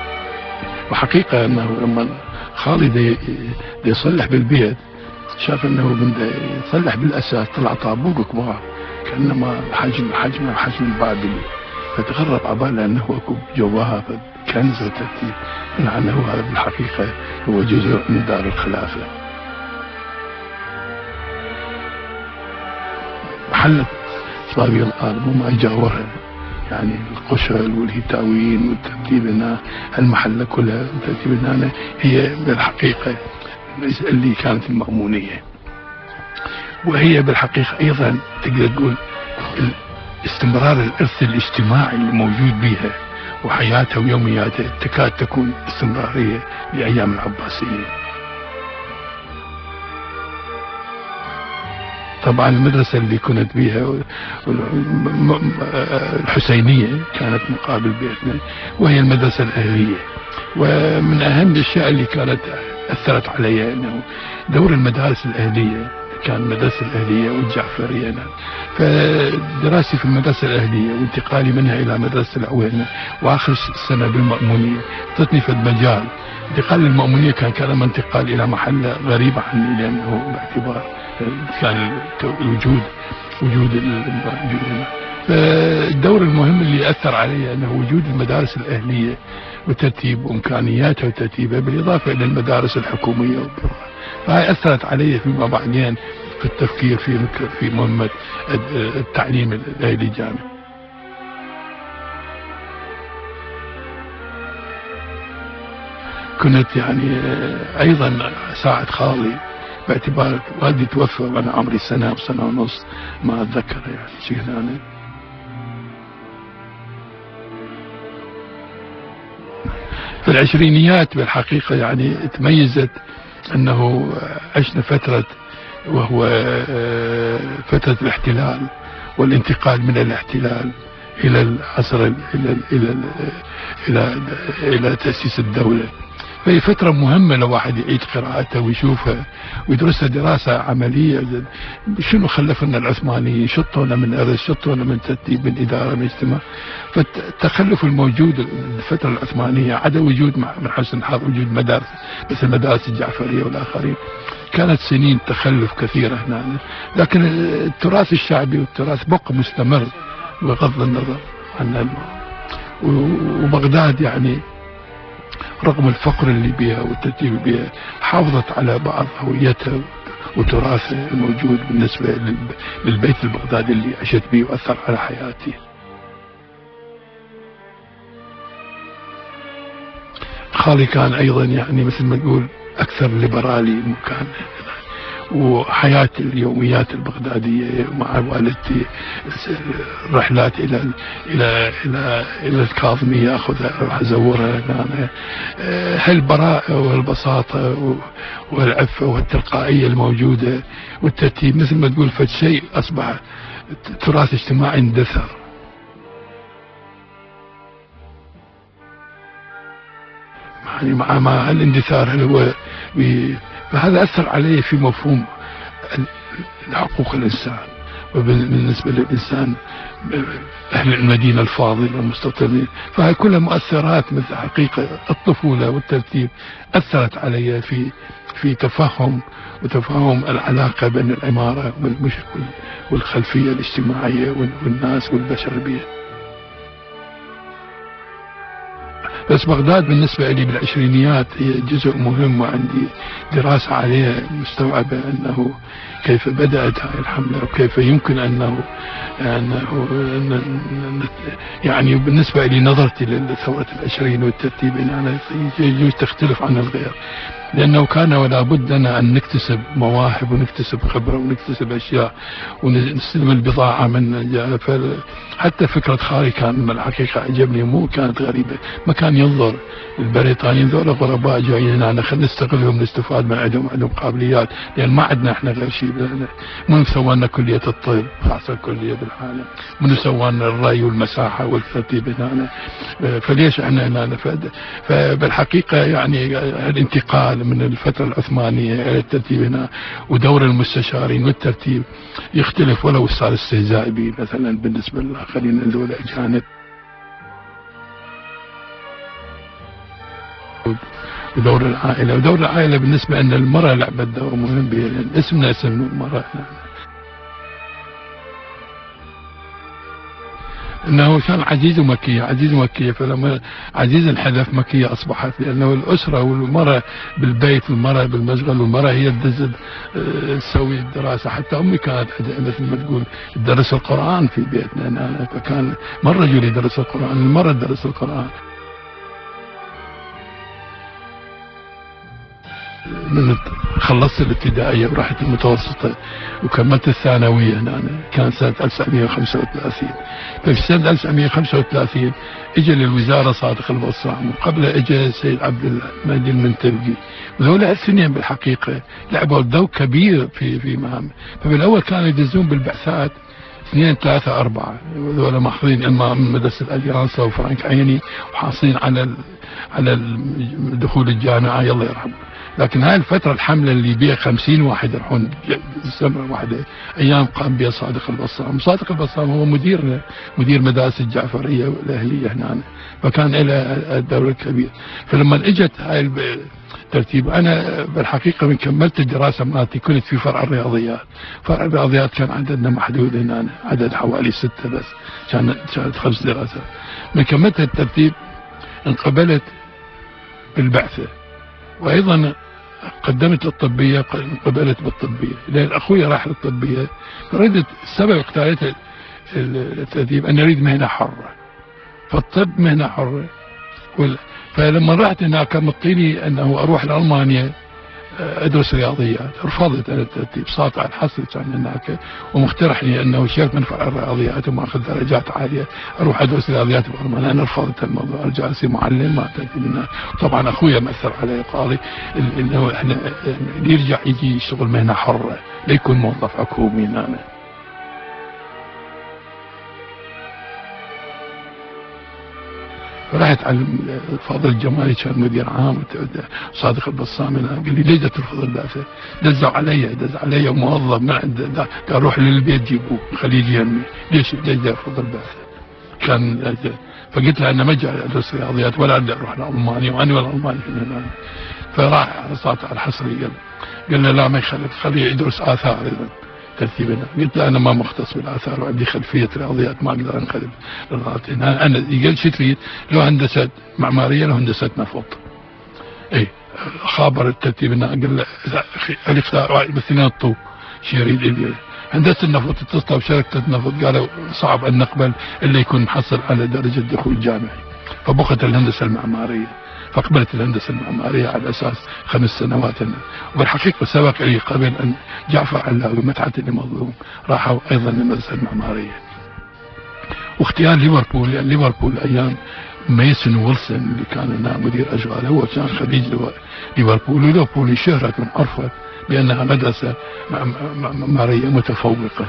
وحقيقة أنه لما خالد يصلح بالبيت شاف أنه بده يصلح بالأساس طلع طابوق كبار كأنما حجم البابلي، فتغرب عباله أنه أكو جواها كنز وترتيب، مع أنه هذا بالحقيقة هو جزء من دار الخلافة. محلت صافي الأرض وما يجاورها، يعني القشل والهتاوين والترتيب هنا المحلة كلها الترتيب هنا هي بالحقيقة اللي كانت المأمونية، وهي بالحقيقة أيضا تقدر تقول استمرار الإرث الاجتماعي اللي موجود بها وحياتها ويومياتها تكاد تكون استمرارية لأيام العباسية. طبعا المدرسة اللي كنت بيها الحسينية كانت مقابل بيتنا، وهي المدرسة الأهلية. ومن أهم الأشياء اللي كانت أثرت علي أنه دور المدارس الأهلية، كان المدرسة الأهلية والجعفرية. فدراستي في المدرسة الأهلية وانتقالي منها إلى مدرسة العوينة وآخر سنة بالمأمونية اعطتني في المجال. انتقال المأمونية كان انتقال إلى محل غريب عني، لأنه باعتبار كان وجود فالدور المهم اللي أثر علي أنه وجود المدارس الأهلية وترتيب وإمكانياتها وترتيبها بالإضافة إلى المدارس الحكومية وبرها. فهي أثرت علي فيما بعدين في التفكير في مهمة التعليم الأهلي الجامعي. كنت يعني أيضا ساعد خالي باعتبار والدي توفى وأنا عمري سنة وسنة ونص، ما أتذكر يعني شيء ثاني. في العشرينيات بالحقيقة يعني تميزت أنه عشنا فترة وهو فترة الاحتلال والانتقال من الاحتلال إلى العصر إلى تأسيس الدولة. فهي فترة مهمة لو واحد يعيد قراءته ويشوفها ويدرسها دراسة عملية. شنو خلفنا العثمانيين؟ شطونا من أرض، شطونا من ترتيب، من إدارة، من اجتماع. فالتخلف الموجود الفترة العثمانية عدا وجود من حسن الحظ وجود مدارس مثل المدارس الجعفرية والآخرين، كانت سنين تخلف كثيرة هنا. لكن التراث الشعبي والتراث بقى مستمر بغض النظر عن وبغداد يعني رغم الفقر اللي بها والترتيب بها حافظت على بعض هويتها وتراثها الموجود بالنسبة للبيت البغدادي اللي عشت به وأثر على حياتي. خالي كان أيضا يعني مثل ما تقول أكثر ليبرالي مكان، وحياة اليوميات البغدادية مع والدتي رحلات إلى الكاظمية أخذها أروح أزورها هنا. هالبراءة والبساطة والعفة والتلقائية الموجودة والترتيب مثل ما تقول فد شيء أصبح تراث اجتماعي اندثر. يعني مع الاندثار هل هو فهذا أثر علي في مفهوم حقوق الإنسان، وبالنسبة للإنسان أهل المدينة الفاضلة المستوطنين. فهي كلها مؤثرات مثل حقيقة الطفولة والترتيب أثرت علي في تفهم العلاقة بين العمارة والخلفية الاجتماعية والناس والبشر بها. بس بغداد بالنسبة لي بالعشرينيات هي جزء مهم، وعندي دراسة عليها مستوعبة أنه كيف بدأت هذه الحملة وكيف يمكن أنه يعني بالنسبة لي نظرتي لثورة العشرين والترتيب أنا يجوز تختلف عن الغير، لأنه كان ولا بد لنا أن نكتسب مواهب ونكتسب خبرة ونكتسب أشياء ونستلم البضاعة من حتى فكرة خالي كان الحقيقة عجبني، مو كانت غريبة. ما كان ينظر البريطانيين ذولا غرباء جايين هنا خلينا نستغلهم نستفاد من عندهم قابليات، لأن ما عندنا احنا غير شيء. من سوى لنا كلية الطب أحسن كلية بالعالم، من سوى لنا الري والمساحة والترتيب هنا، فليش احنا هنا؟ فبالحقيقة يعني الانتقال من الفترة العثمانية إلى الترتيب هنا ودور المستشارين والترتيب يختلف، ولو صار استهزاء به مثلا بالنسبة للآخرين ذولا أجانب. ودور العائلة. ودور العائلة بالنسبة أن المرأة لعبت دور مهم بها، لأن اسمنا اسم المرأة. انه كان عزيز ومكية، فلما عزيز الحذف مكية اصبحت، لانه الاسرة والمرأة بالبيت، والمرأة بالمشغل، والمرأة هي تسوي الدراسة. حتى امي كانت مثل ما تقول تدرس القرآن في بيتنا أنا، فكان ما الرجل يدرس القرآن، المرأة تدرس القرآن. من خلصت الابتدائية ورحت المتوسطة وكملت الثانوية هنا، كان سنة 1935. ففي سنة 1935 اجى للوزارة صادق البصام، وقبله اجى السيد عبد المهدي المنتبقي، وذولا الاثنين بالحقيقة لعبوا دور كبير في مهام. فبالأول كانوا يدزون بالبعثات 2 3 4، وذولا ماخذين اما من مدرسة الأليانس وفرانك عيني، وحاصلين على دخول الجامعة يلا يرحمه. لكن هاي الفترة الحملة اللي بيها 50 واحد يروحون سنة واحدة، أيام قام بها صادق البصام. صادق البصام هو مدير مدارس الجعفرية والأهلية هنا، فكان له دور كبير. فلما اجت هاي الترتيب، أنا بالحقيقة من كملت الدراسة مالتي كنت في فرع الرياضيات. فرع الرياضيات كان عددنا محدود هنا، عدد حوالي 6 بس، كانت 5 دراسات. من كملت الترتيب انقبلت بالبعثة، وأيضا قدمت للطبية، قبلت بالطبية، لأن أخوي راح للطبية. فردت سبب اختارت الترتيب أن أريد مهنة حرة، فالطب مهنة حرة. فلما رحت هناك مطيني أنه أروح لألمانيا أدرس رياضيات، رفضت أنا الترتيب، ساطع الحصر كان هناك، ومقترحني أنه شيخ من فرع الرياضيات وماخذ درجات عالية أروح أدرس رياضيات بألمانيا. أنا رفضت الموضوع، أرجع أصير معلم ما ترتيب. طبعا أخويا مثل علي، قال لي إنه إحنا يرجع يجي يشتغل مهنة حرة، لا يكون موظف حكومي هنا. فرحت على فاضل الجمالي كان مدير عام، صادق البصام قال لي ليش ترفض البعثة؟ دزوا علي موظف ما عنده، قال روح للبيت جيبوه خليه يجي يمي، ليش يرفض البعثة؟ كان فقلت له انا ما جاي ادرس رياضيات ولا اريد اروح لالمانيا، وانا ولا الماني من هنا. فراح على ساطع الحصري قال له لا ما يخليك، خليه يدرس اثار ترتيبنا. قلت له انا ما مختص بالاثار وعندي خلفيه رياضيات، ما اقدر انقلب للغات. انا قال شو تريد؟ لو هندسه معماريه لو هندسه نفط. اي خابر الترتيبنا، قال له اختار الاثنين الطوب شو يريد. هندسه النفط اتصلوا بشركه النفط، قالوا صعب ان نقبل الا يكون محصل على درجه دخول جامعي، فبقت الهندسه المعماريه. فقبلت الهندسة المعمارية على أساس 5 سنوات هنا. وبالحقيقة سبق لي قبل أن جعفر علاوي مدحت المظلوم راحوا أيضا للمدرسة المعمارية. واختيار ليفربول، يعني ليفربول أيام ميسون ويلسون اللي كان هنا مدير أشغال، هو كان خريج ليفربول. وليفربول شهرت وعرفت بأنها مدرسة معمارية متفوقة.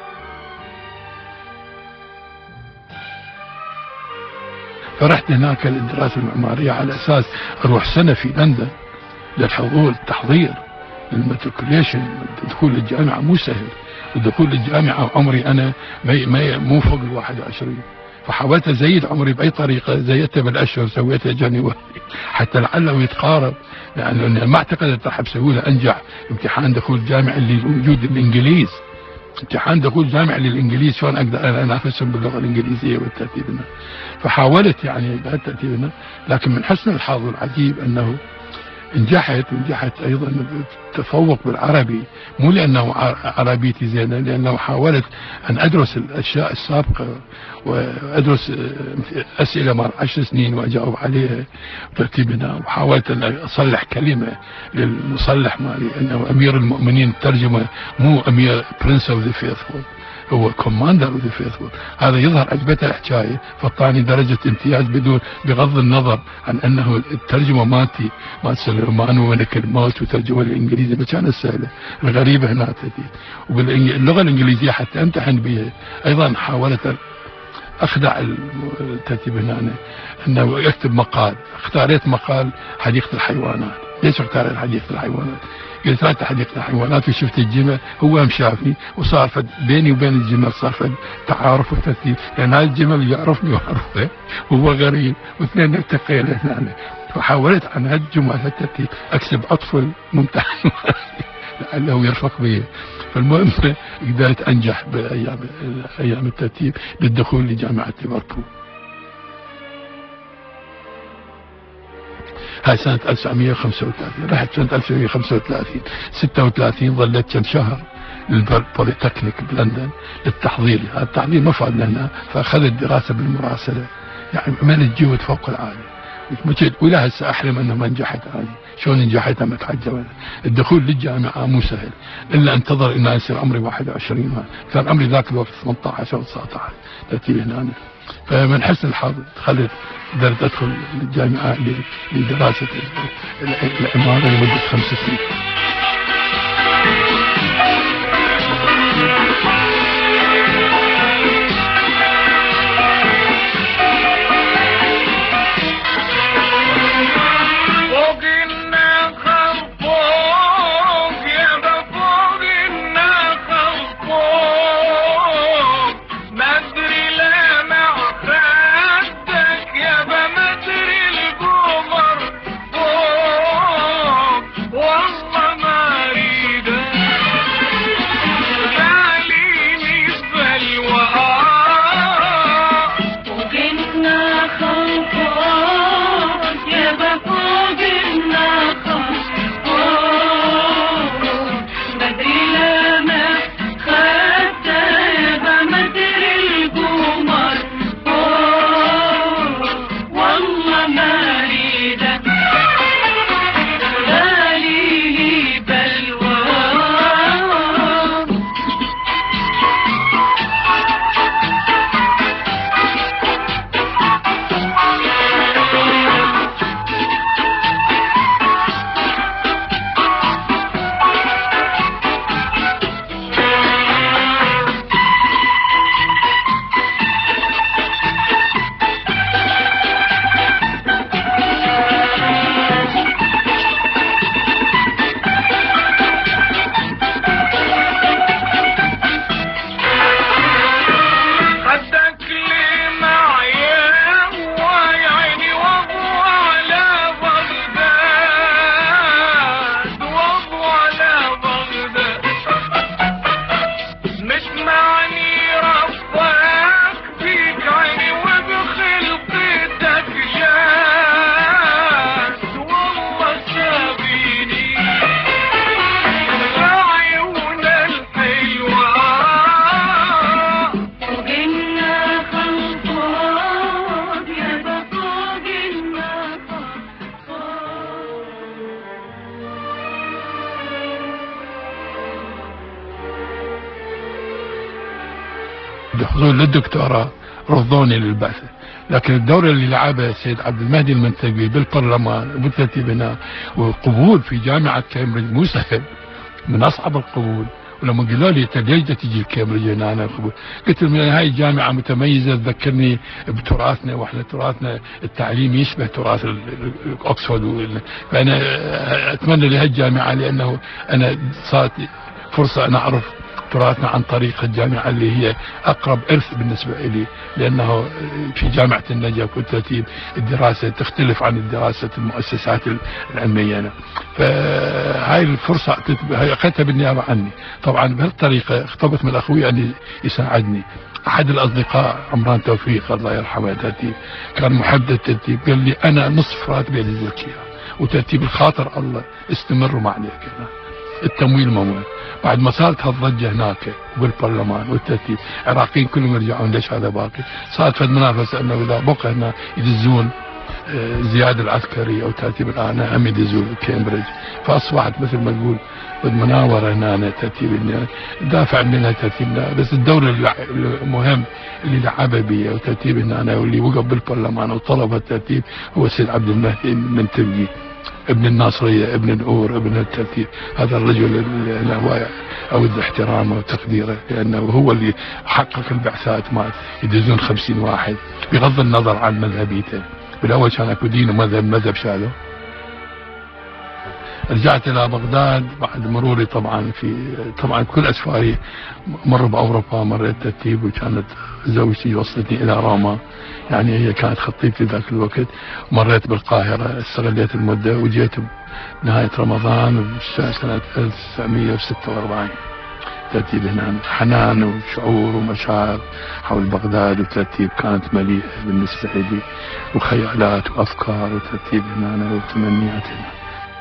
فرحت هناك للدراسة المعمارية على أساس أروح سنة في لندن التحضير للماتريكوليشن. دخول الجامعة مو سهل، ودخول الجامعة عمري أنا مو فوق 21، فحاولت أزيد عمري بأي طريقة، زيدته بالأشهر، سويته جانيوري حتى لعله يتقارب، لأنه ما اعتقدت راح بسوي له أنجح امتحان دخول جامعي اللي موجود الإنجليز. امتحان دخول جامعي للإنجليز شلون أقدر أنا أنافسهم باللغة الإنجليزية والترتيبنا. فحاولت يعني بهالترتيبنا، لكن من حسن الحظ والعجيب أنه نجحت أيضا بالتفوق بالعربي، مو لأنه عربيتي زينة، لأنه حاولت أن أدرس الأشياء السابقة وأدرس أسئلة مر 10 سنين وأجاوب عليها ترتيبنا. وحاولت أن أصلح كلمة للمصلح مالي أنه أمير المؤمنين ترجمة مو أمير Prince of the Faithful، هو كوماندر اوف ذا فيثفول. هذا يظهر عجبته الحكايه، فاعطاني درجه امتياز بغض النظر عن انه الترجمه مالتي مال سليمان وملك الموت وترجمه الانجليزي ما كانت سهله، الغريبه هنا تدي. وباللغه الانجليزيه حتى امتحن بها ايضا حاولت اخدع الترتيب هنا انه اكتب مقال. اختاريت مقال حديقه الحيوانات. ليش اختاريت حديقه الحيوانات؟ قلت رحت حديقة الحيوانات وشفت الجمل، هو هم شافني وصار بيني وبين الجمل صار تعارف وترتيب، لأن هاي الجمل يعرفني وأعرفه، هو غريب، واثنين التقينا هنا. فحاولت أن أهجم على الترتيب أكسب أطفال ممتحن لعله يرفق بي. فالمهم قدرت أنجح بأيام الترتيب بالدخول لجامعة ليفربول. هاي سنة 1935. رحت سنة 1935 36 ظلت كم شهر للبوليتكنيك بلندن للتحضير. هذا التحضير ما فادنا هنا، فأخذت دراسة بالمراسلة، يعني عملت جهد فوق العادة. ولا هسه أحلم أنه ما نجحت هذه. شلون نجحت ما أتعجب. الدخول للجامعة مو سهل، إلا أنتظر إن يصير عمري 21. كان عمري ذاك الوقت 18 أو 19 ترتيب هنا. فمن حسن الحظ قدرت أدخل الجامعة لدراسة العمارة لمدة 5 سنين. بحضور للدكتوراه رفضوني للبعثة. لكن الدورة اللي لعبها السيد عبد المهدي المنتقي بالبرلمان وبالترتيب هنا والقبول في جامعة كامبريدج مو سهل، من أصعب القبول. ولما قالوا لي انت ليش تجي الكامبريدج هنا انا قبول، قلت لهم هاي الجامعة متميزة تذكرني بتراثنا، واحنا تراثنا التعليم يشبه تراث اوكسفورد، فانا اتمنى لهالجامعة لانه انا صارت فرصة انا اعرف تراثنا عن طريق الجامعة اللي هي أقرب إرث بالنسبة لي، لأنه في جامعة النجف والترتيب الدراسة تختلف عن دراسة المؤسسات العلمية. فهاي الفرصة أخذتها بالنيابة عني. طبعا بهالطريقة اختبت من أخوي أن يساعدني. أحد الأصدقاء عمران توفيق الله يرحمه ترتيب كان محدد الترتيب، قال لي أنا نصف راتبي أجزلك إياه، وترتيب الخاطر الله استمروا ما عليك هنا. التمويل ممول. بعد ما صارت هالضجة هناك بالبرلمان والترتيب العراقيين كلهم يرجعون ليش هذا باقي، صارت في المنافسة انه اذا بقى هنا يدزون زيادة العسكري او ترتيب الان هم يدزون كامبريدج، فاصبحت مثل ما نقول بالمناورة هنا ترتيب دافع منها ترتيبنا. بس الدور المهم اللي لعبها بيه وترتيب هنا واللي وقف بالبرلمان وطلب الترتيب هو السيد عبد المهدي المنتقي، ابن الناصرية، ابن الأور، ابن الترتيب. هذا الرجل اللي له أود احترامه وتقديره، لأنه هو اللي حقق البعثات مات يدزون 50 واحد بغض النظر عن مذهبيته. بالأول كان اكو دين ومذهب شالوا. رجعت إلى بغداد بعد مروري طبعا كل أسفاري مر بأوروبا، مريت ترتيب، وكانت زوجتي وصلتني إلى روما، يعني هي كانت خطيبتي ذاك الوقت. مريت بالقاهرة، استغليت المدة وجيت بنهاية رمضان سنة 1946. ترتيب هنا حنان وشعور ومشاعر حول بغداد، وترتيب كانت مليئة بالنسبة لي، وخيالات وأفكار وترتيب هنا وتمنيات هنا.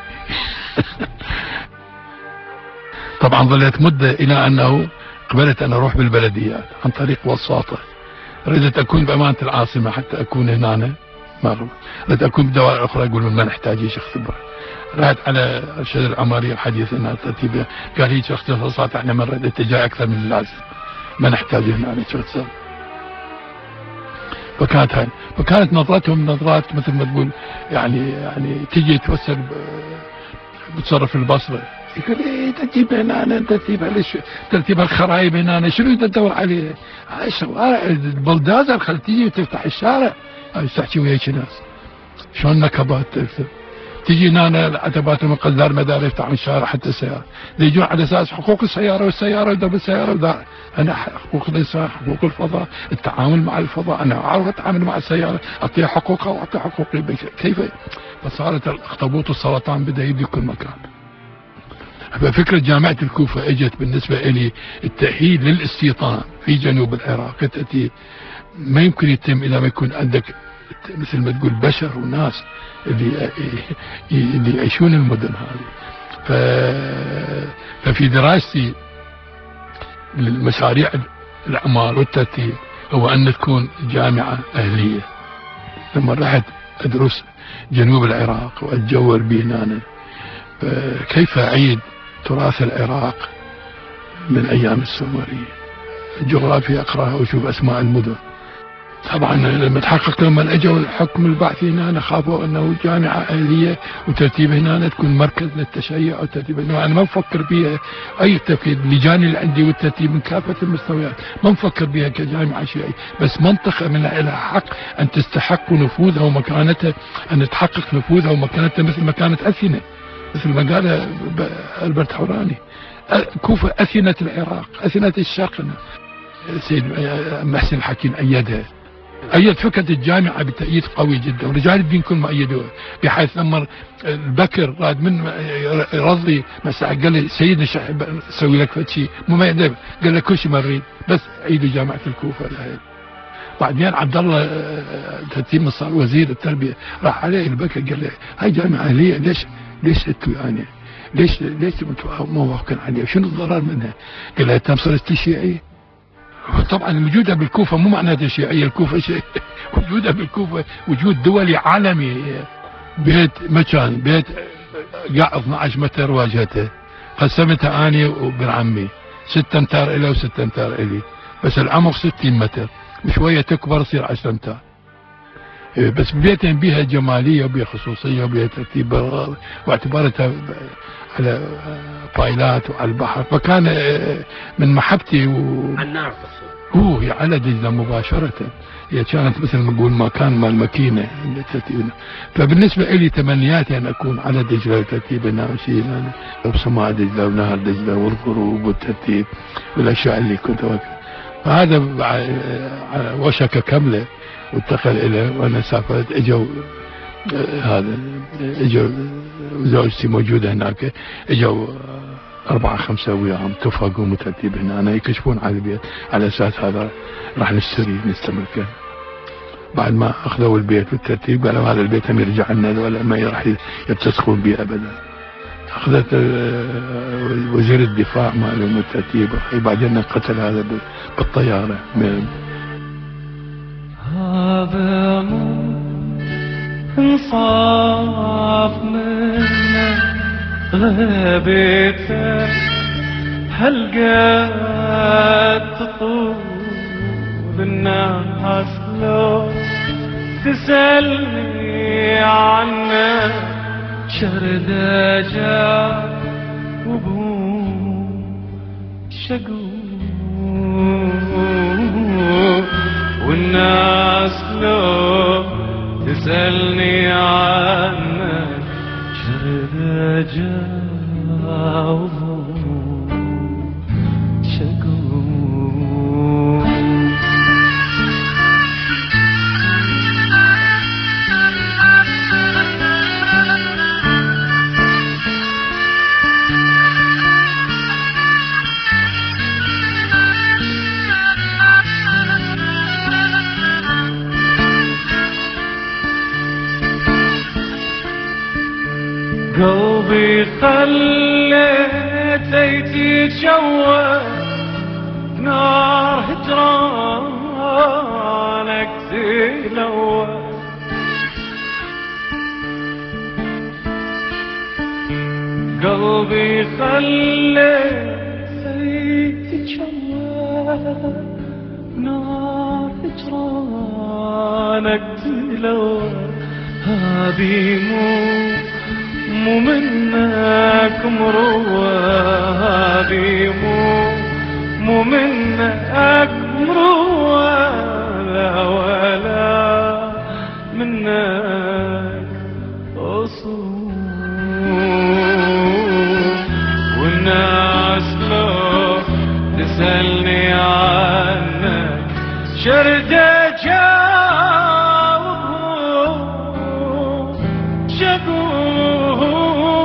طبعا ظلت مدة إلى أنه قبلت أن أروح بالبلديات عن طريق وساطة. ردت أكون بأمانة العاصمة حتى أكون هنا مرة، ردت أكون بدوائر أخرى يقولون ما نحتاج شيخ خبرة. رحت على أرشد العمارية الحديث هنا ترتيبها، قال هيك اختصاصات احنا مرة اتجاه أكثر من اللازم، ما نحتاج هنا شخص. فكانت نظرتهم نظرات مثل ما تقول يعني تجي توصل بتصرف البصرة، يقول ايه تجيب هنا انت ترتيب الخرايب هنا شنو تدور عليه؟ البلدازر خل تجي وتفتح الشارع تحكي وياك ناس شلون نكبات تكتب. تجي هنا العتبات المقدار مدار يفتحون الشارع حتى السيارة، يجون على اساس حقوق السيارة والسيارة ودب السيارة ودار. انا حقوق الانسان، حقوق الفضاء، التعامل مع الفضاء، انا اعرف اتعامل مع السيارة، اعطيها حقوقها واعطي حقوق البشر. كيف؟ فصارت الاخطبوط والسرطان بدا يبدي كل مكان. ففكرة جامعة الكوفة اجت بالنسبة لي التأهيل للاستيطان في جنوب العراق. التأهيل ما يمكن يتم اذا ما يكون عندك مثل ما تقول بشر وناس اللي يعيشون المدن هذه. ففي دراستي للمشاريع الأعمال والترتيب هو أن تكون جامعة أهلية. لما رحت أدرس جنوب العراق وأتجول به هنا، كيف أعيد تراث العراق من أيام السومرية. الجغرافيا أقرأها وأشوف أسماء المدن. طبعا لما تحقق لما اجوا الحكم البعثي هنا خافوا انه جامعه اهليه وترتيب هنا تكون مركز للتشيع وترتيب. انا ما بفكر بها اي تفكير، اللجان اللي عندي والترتيب من كافه المستويات ما نفكر بها كجامعه شيعيه، بس منطقه من لها حق ان تستحق نفوذها ومكانتها، ان تحقق نفوذها ومكانتها مثل ما كانت اثينا، مثل ما قال البرت حوراني. كوفه اثينه العراق، اثينه الشرق. سيد محسن الحكيم ايدها، أيد فكرة الجامعة بتأييد قوي جدا، ورجال الدين كل ما أيدوها، بحيث لما البكر راد من رضي مساء قال لي سيدنا شحب اسوي لك فد شيء مو ما يقدر، قال له كل شيء ما نريد بس عيدوا جامعة الكوفة لهي. بعدين عبد الله تتيم صار وزير التربية، راح عليه البكر قال له هاي جامعة أهلية، ليش انتوا يعني ليش انتوا موافقين عليها؟ شنو الضرر منها؟ قال له تم صرت شيعي. طبعا وجودها بالكوفة مو معناتها شيعية، الكوفة شيء وجودها بالكوفة وجود دولي عالمي. بيت مكان بيت قاع 12 متر واجهته، قسمتها اني وابن عمي 6 امتار الي و6 امتار الي، بس العمق 60 متر وشوية تكبر تصير 10 امتار. بس بيتين بيها جمالية وبيها خصوصية وبيها ترتيب واعتبارتها على بايلات وعلى البحر، فكان من محبتي عن نار هي على دجلة مباشرة. هي كانت مثل ما نقول مكان مال الماكينة ترتيبنا. فبالنسبة لي تمنياتي أن أكون على دجلة ترتيبنا وشيء بسماء دجلة ونهر دجلة والغروب والترتيب والأشياء اللي كنت أفكر. فهذا وشكة كاملة واتخذ إليه. وأنا سافرت اجوا زوجتي موجودة هناك، اجوا 4 5 وياهم اتفقوا مترتيب هنا يكشفون على البيت على اساس هذا راح نشتري نستملكه. بعد ما اخذوا البيت بالترتيب قالوا هذا البيت هم يرجع لنا ولا ما راح يتسخون به ابدا. اخذت وزير الدفاع مالهم الترتيب، بعدين قتل هذا بالطيارة. هذا مو انصاف منك غيبتك، هالقد تطول الناس لو تسألني عنك، شردة جاء وبوم شقوق، والناس لو تسألني عنك شردة جاء وبوم شقوق. خليت يتشوه نار هجرانك تلوه قلبي خليت يتشوه نار هجرانك تلوه هذي مو منك مروة هذي مو منك مروة لا ولا منك أصول والناس لو تسألني عنك شردة جاوبهم شكوه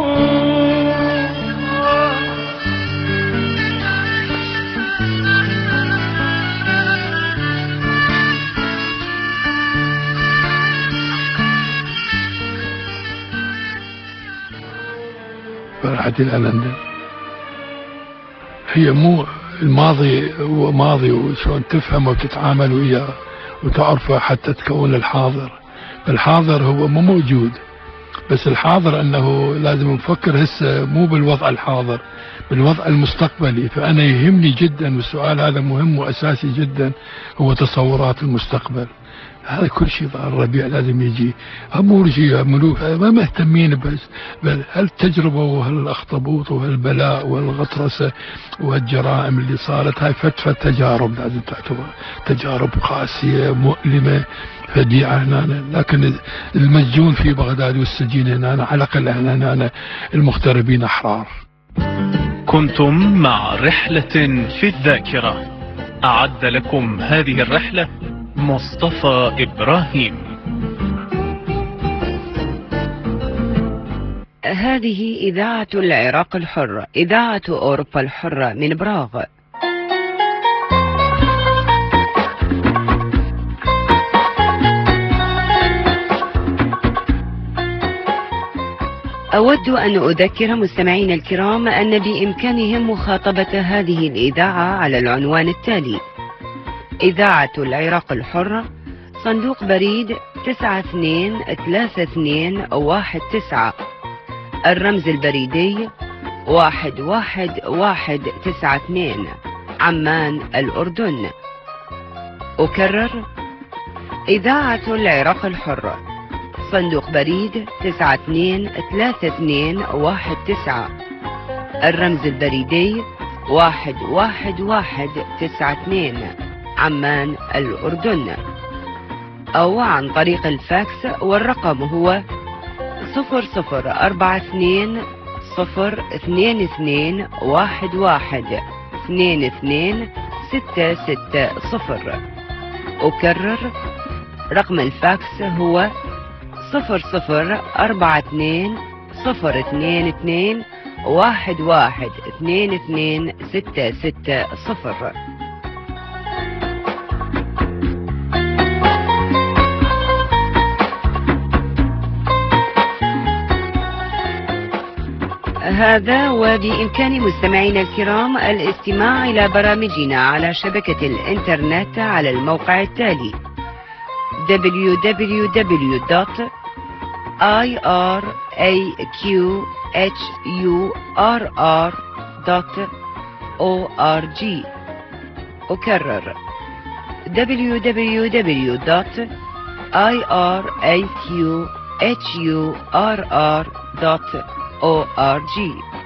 فرحة إلى لندن. هي مو الماضي هو ماضي وشون تفهم وتتعامل وياه وتعرفه حتى تكون الحاضر. الحاضر هو مو موجود، بس الحاضر أنه لازم نفكر هسه مو بالوضع الحاضر، بالوضع المستقبلي. فأنا يهمني جدا والسؤال هذا مهم وأساسي جدا، هو تصورات المستقبل. هذا كل شيء ظهر الربيع لازم يجي، هم شيء ملوك ما مهتمين بل هالتجربة وهالأخطبوط وهالبلاء والغطرسة وهالجرائم اللي صارت، هاي فترة تجارب لازم تعتبر تجارب قاسية مؤلمة فديعة هنا. لكن المسجون في بغداد والسجين هنا على الأقل هنا المغتربين أحرار. كنتم مع رحلة في الذاكرة، أعد لكم هذه الرحلة مصطفى إبراهيم. هذه إذاعة العراق الحر، إذاعة أوروبا الحرة من براغ. أود أن أذكر مستمعين الكرام أن بإمكانهم مخاطبة هذه الإذاعة على العنوان التالي: إذاعة العراق الحر، صندوق بريد 923219، الرمز البريدي 11192، عمان الأردن. أكرر: إذاعة العراق الحر، صندوق بريد 923219، الرمز البريدي 11192، عمان الأردن. أو عن طريق الفاكس، والرقم هو 004222112266. أكرر: رقم الفاكس هو 004222112266. هذا وبإمكان مستمعينا الكرام الاستماع إلى برامجنا على شبكة الإنترنت على الموقع التالي: www.iraqhurr.org. أكرر: www.iraqhurr.org.